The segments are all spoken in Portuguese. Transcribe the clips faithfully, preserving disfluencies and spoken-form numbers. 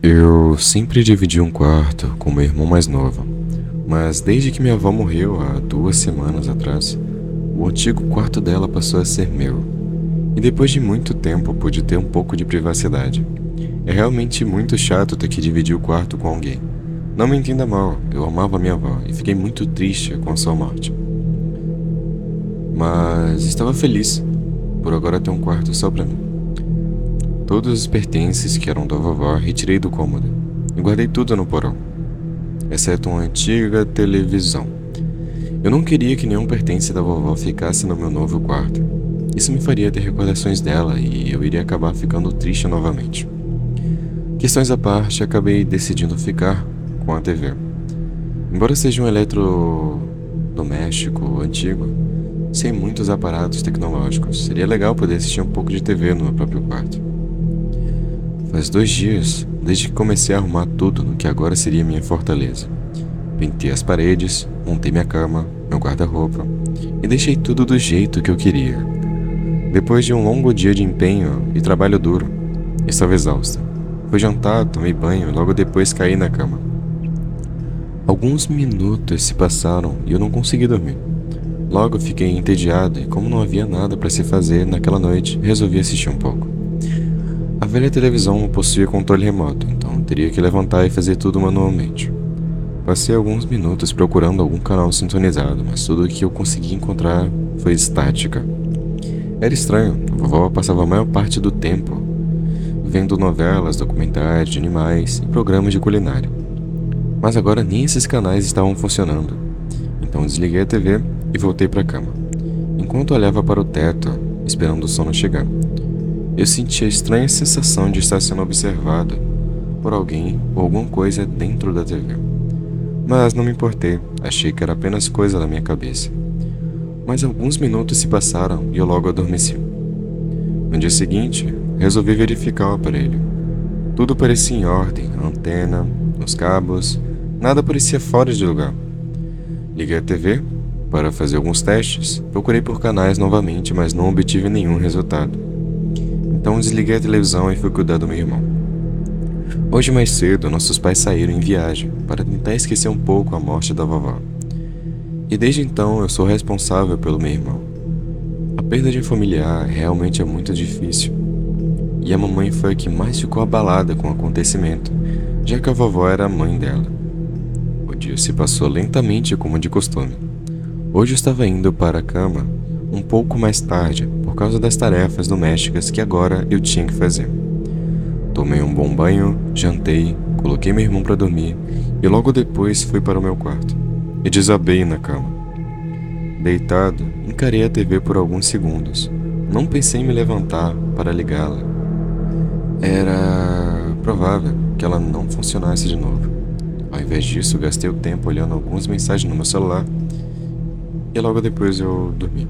Eu sempre dividi um quarto com meu irmão mais novo, mas desde que minha avó morreu há duas semanas atrás, o antigo quarto dela passou a ser meu. E depois de muito tempo pude ter um pouco de privacidade. É realmente muito chato ter que dividir o quarto com alguém. Não me entenda mal, eu amava minha avó e fiquei muito triste com a sua morte. Mas estava feliz por agora ter um quarto só pra mim. Todos os pertences que eram da vovó retirei do cômodo e guardei tudo no porão, exceto uma antiga televisão. Eu não queria que nenhum pertence da vovó ficasse no meu novo quarto. Isso me faria ter recordações dela e eu iria acabar ficando triste novamente. Questões à parte, acabei decidindo ficar com a T V. Embora seja um eletrodoméstico antigo, sem muitos aparatos tecnológicos, seria legal poder assistir um pouco de T V no meu próprio quarto. Faz dois dias, desde que comecei a arrumar tudo no que agora seria minha fortaleza. Pintei as paredes, montei minha cama, meu guarda-roupa e deixei tudo do jeito que eu queria. Depois de um longo dia de empenho e trabalho duro, estava exausta. Fui jantar, tomei banho e logo depois caí na cama. Alguns minutos se passaram e eu não consegui dormir. Logo fiquei entediado e, como não havia nada para se fazer naquela noite, resolvi assistir um pouco. A velha televisão possuía controle remoto, então teria que levantar e fazer tudo manualmente. Passei alguns minutos procurando algum canal sintonizado, mas tudo o que eu consegui encontrar foi estática. Era estranho, a vovó passava a maior parte do tempo vendo novelas, documentários de animais e programas de culinária. Mas agora nem esses canais estavam funcionando. Então desliguei a T V e voltei para a cama. Enquanto olhava para o teto, esperando o sono chegar, eu senti a estranha sensação de estar sendo observado por alguém ou alguma coisa dentro da T V. Mas não me importei, achei que era apenas coisa da minha cabeça. Mas alguns minutos se passaram e eu logo adormeci. No dia seguinte, resolvi verificar o aparelho. Tudo parecia em ordem, a antena, os cabos, nada parecia fora de lugar. Liguei a T V para fazer alguns testes, procurei por canais novamente, mas não obtive nenhum resultado. Então desliguei a televisão e fui cuidar do meu irmão. Hoje mais cedo, nossos pais saíram em viagem para tentar esquecer um pouco a morte da vovó. E desde então eu sou responsável pelo meu irmão. A perda de um familiar realmente é muito difícil. E a mamãe foi a que mais ficou abalada com o acontecimento, já que a vovó era a mãe dela. O dia se passou lentamente como de costume. Hoje eu estava indo para a cama um pouco mais tarde por causa das tarefas domésticas que agora eu tinha que fazer. Tomei um bom banho, jantei, coloquei meu irmão para dormir e logo depois fui para o meu quarto e desabei na cama. Deitado, encarei a T V por alguns segundos. Não pensei em me levantar para ligá-la. Era provável que ela não funcionasse de novo. Ao invés disso, gastei o tempo olhando algumas mensagens no meu celular e logo depois eu dormi.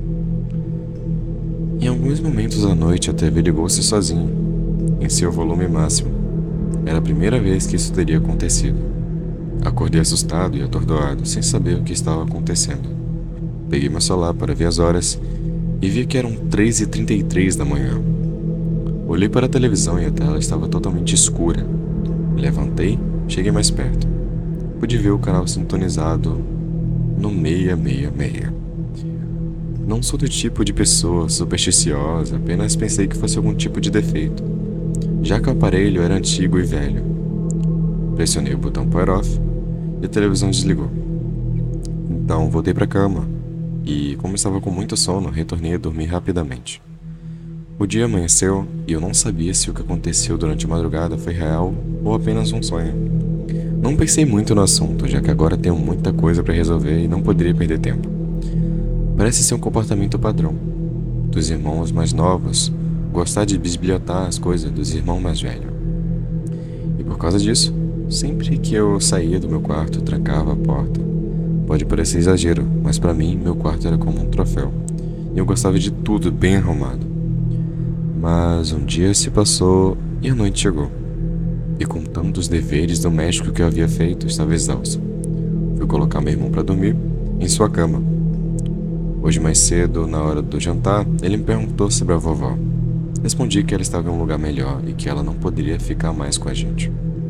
Em alguns momentos da noite, a T V ligou-se sozinha, em seu volume máximo. Era a primeira vez que isso teria acontecido. Acordei assustado e atordoado, sem saber o que estava acontecendo. Peguei meu celular para ver as horas e vi que eram três e trinta e três da manhã. Olhei para a televisão e a tela estava totalmente escura. Me levantei, cheguei mais perto. Pude ver o canal sintonizado no seiscentos e sessenta e seis. Não sou do tipo de pessoa supersticiosa, apenas pensei que fosse algum tipo de defeito, já que o aparelho era antigo e velho. Pressionei o botão power off e a televisão desligou. Então voltei para a cama e, como estava com muito sono, retornei a dormir rapidamente. O dia amanheceu e eu não sabia se o que aconteceu durante a madrugada foi real ou apenas um sonho. Não pensei muito no assunto, já que agora tenho muita coisa para resolver e não poderia perder tempo. Parece ser um comportamento padrão dos irmãos mais novos gostar de bisbilhotar as coisas dos irmãos mais velhos. E por causa disso, sempre que eu saía do meu quarto, trancava a porta. Pode parecer exagero, mas para mim, meu quarto era como um troféu. E eu gostava de tudo bem arrumado. Mas um dia se passou e a noite chegou. E com tantos deveres domésticos que eu havia feito, estava exausto. Fui colocar meu irmão para dormir em sua cama. Hoje mais cedo, na hora do jantar, ele me perguntou sobre a vovó. Respondi que ela estava em um lugar melhor e que ela não poderia ficar mais com a gente.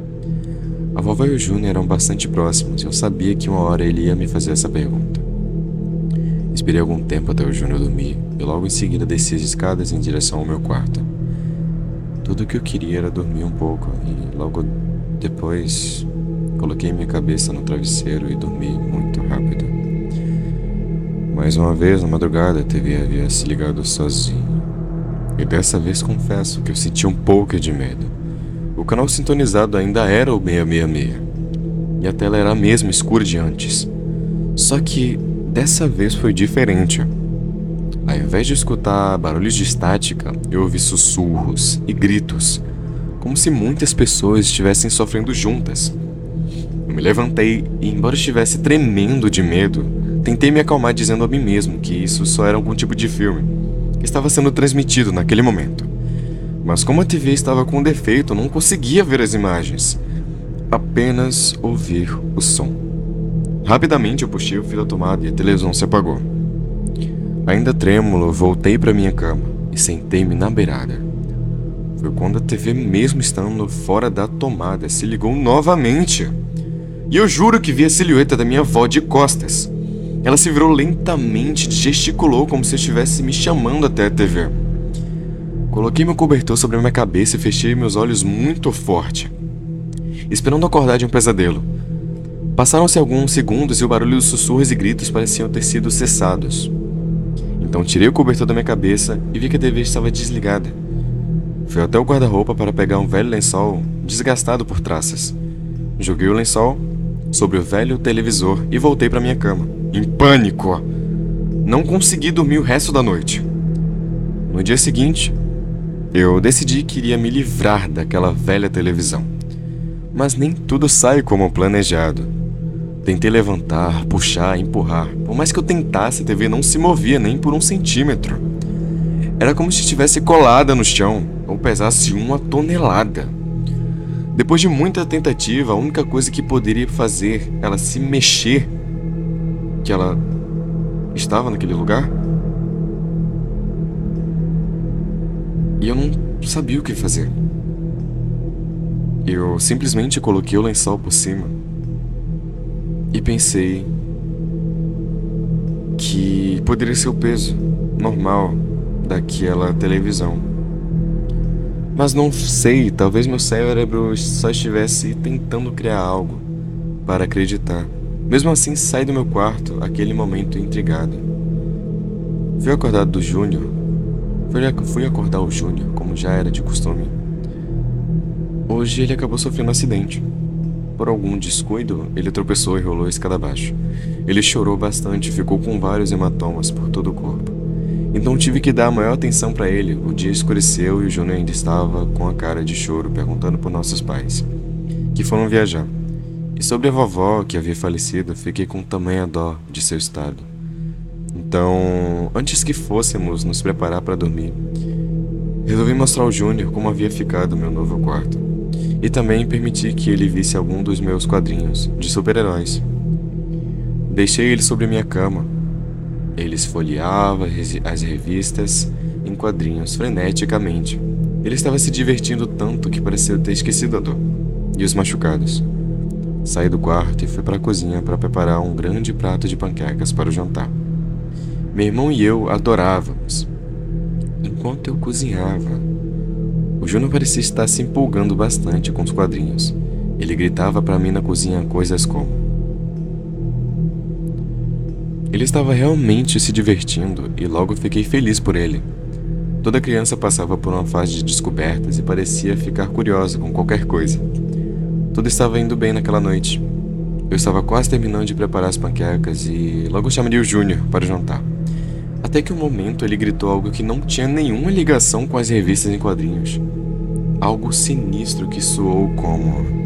A vovó e o Júnior eram bastante próximos e eu sabia que uma hora ele ia me fazer essa pergunta. Esperei algum tempo até o Júnior dormir e logo em seguida desci as escadas em direção ao meu quarto. Tudo o que eu queria era dormir um pouco e logo depois coloquei minha cabeça no travesseiro e dormi muito rápido. Mais uma vez, na madrugada, a T V havia se ligado sozinho. E dessa vez confesso que eu senti um pouco de medo. O canal sintonizado ainda era o seiscentos e sessenta e seis. E a tela era a mesma escura de antes. Só que dessa vez foi diferente. Ao invés de escutar barulhos de estática, eu ouvi sussurros e gritos, como se muitas pessoas estivessem sofrendo juntas. Eu me levantei e, embora estivesse tremendo de medo, tentei me acalmar dizendo a mim mesmo que isso só era algum tipo de filme que estava sendo transmitido naquele momento. Mas como a T V estava com defeito, eu não conseguia ver as imagens, apenas ouvir o som. Rapidamente eu puxei o fio da tomada e a televisão se apagou. Ainda trêmulo, voltei para minha cama e sentei-me na beirada. Foi quando a T V, mesmo estando fora da tomada, se ligou novamente. E eu juro que vi a silhueta da minha avó de costas. Ela se virou lentamente e gesticulou como se estivesse me chamando até a T V. Coloquei meu cobertor sobre a minha cabeça e fechei meus olhos muito forte, esperando acordar de um pesadelo. Passaram-se alguns segundos e o barulho dos sussurros e gritos pareciam ter sido cessados. Então tirei o cobertor da minha cabeça e vi que a T V estava desligada. Fui até o guarda-roupa para pegar um velho lençol desgastado por traças. Joguei o lençol sobre o velho televisor e voltei para minha cama, em pânico. Não consegui dormir o resto da noite. No dia seguinte, eu decidi que iria me livrar daquela velha televisão. Mas nem tudo sai como planejado. Tentei levantar, puxar, empurrar. Por mais que eu tentasse, a T V não se movia nem por um centímetro. Era como se estivesse colada no chão ou pesasse uma tonelada. Depois de muita tentativa, a única coisa que poderia fazer ela se mexer, que ela estava naquele lugar, e eu não sabia o que fazer. Eu simplesmente coloquei o lençol por cima e pensei que poderia ser o peso normal daquela televisão. Mas não sei, talvez meu cérebro só estivesse tentando criar algo para acreditar. Mesmo assim, saí do meu quarto, aquele momento intrigado. Fui acordado do Júnior. Fui acordar o Júnior, como já era de costume. Hoje ele acabou sofrendo um acidente. Por algum descuido, ele tropeçou e rolou a escada abaixo. Ele chorou bastante e ficou com vários hematomas por todo o corpo. Então tive que dar a maior atenção para ele. O dia escureceu e o Júnior ainda estava com a cara de choro, perguntando por nossos pais, que foram viajar. E sobre a vovó, que havia falecido, fiquei com tamanha dó de seu estado. Então, antes que fôssemos nos preparar para dormir, resolvi mostrar ao Júnior como havia ficado meu novo quarto. E também permiti que ele visse algum dos meus quadrinhos de super-heróis. Deixei ele sobre minha cama. Ele esfolheava as revistas em quadrinhos freneticamente. Ele estava se divertindo tanto que pareceu ter esquecido a dor e os machucados. Saí do quarto e fui para a cozinha para preparar um grande prato de panquecas para o jantar. Meu irmão e eu adorávamos. Enquanto eu cozinhava, o Júnior parecia estar se empolgando bastante com os quadrinhos. Ele gritava para mim na cozinha coisas como: ele estava realmente se divertindo e logo fiquei feliz por ele. Toda criança passava por uma fase de descobertas e parecia ficar curiosa com qualquer coisa. Tudo estava indo bem naquela noite. Eu estava quase terminando de preparar as panquecas e logo chamei o Júnior para o jantar. Até que um momento ele gritou algo que não tinha nenhuma ligação com as revistas em quadrinhos. Algo sinistro que soou como...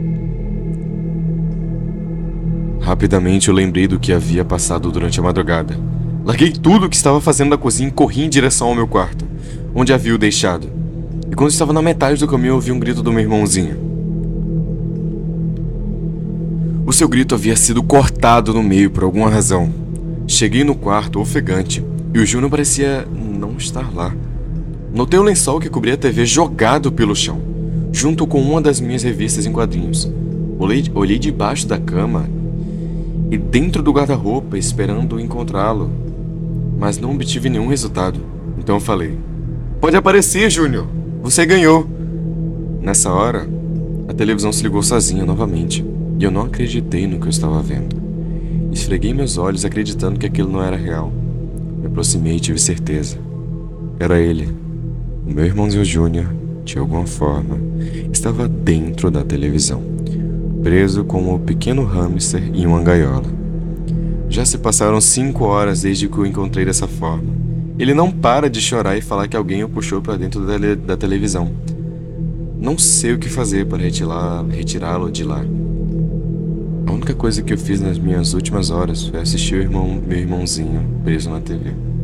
Rapidamente eu lembrei do que havia passado durante a madrugada. Larguei tudo o que estava fazendo na cozinha e corri em direção ao meu quarto, onde havia o deixado. E quando estava na metade do caminho, eu ouvi um grito do meu irmãozinho. O seu grito havia sido cortado no meio por alguma razão. Cheguei no quarto ofegante e o Júnior parecia não estar lá. Notei o lençol que cobria a T V jogado pelo chão, junto com uma das minhas revistas em quadrinhos. Olhei, olhei debaixo da cama e dentro do guarda-roupa esperando encontrá-lo, mas não obtive nenhum resultado. Então eu falei: "Pode aparecer, Júnior! Você ganhou!" Nessa hora, a televisão se ligou sozinha novamente e eu não acreditei no que eu estava vendo. Esfreguei meus olhos acreditando que aquilo não era real. Me aproximei e tive certeza. Era ele. O meu irmãozinho Júnior, de alguma forma, estava dentro da televisão, preso como um pequeno hamster em uma gaiola. Já se passaram cinco horas desde que o encontrei dessa forma. Ele não para de chorar e falar que alguém o puxou para dentro da, tele- da televisão. Não sei o que fazer para retirá- retirá-lo de lá. A única coisa que eu fiz nas minhas últimas horas foi assistir o irmão, meu irmãozinho preso na T V.